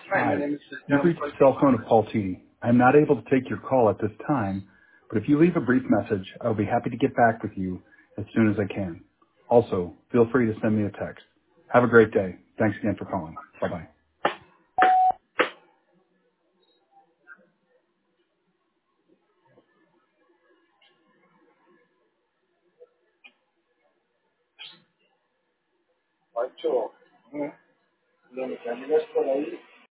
Hi, my Hi. name is You've John reached the cell Coltini. phone of Paul T. I am not able to take your call at this time, but if you leave a brief message, I will be happy to get back with you as soon as I can. Also, feel free to send me a text. Have a great day. Thanks again for calling. Bye-bye. Macho, donde caminas por ahí,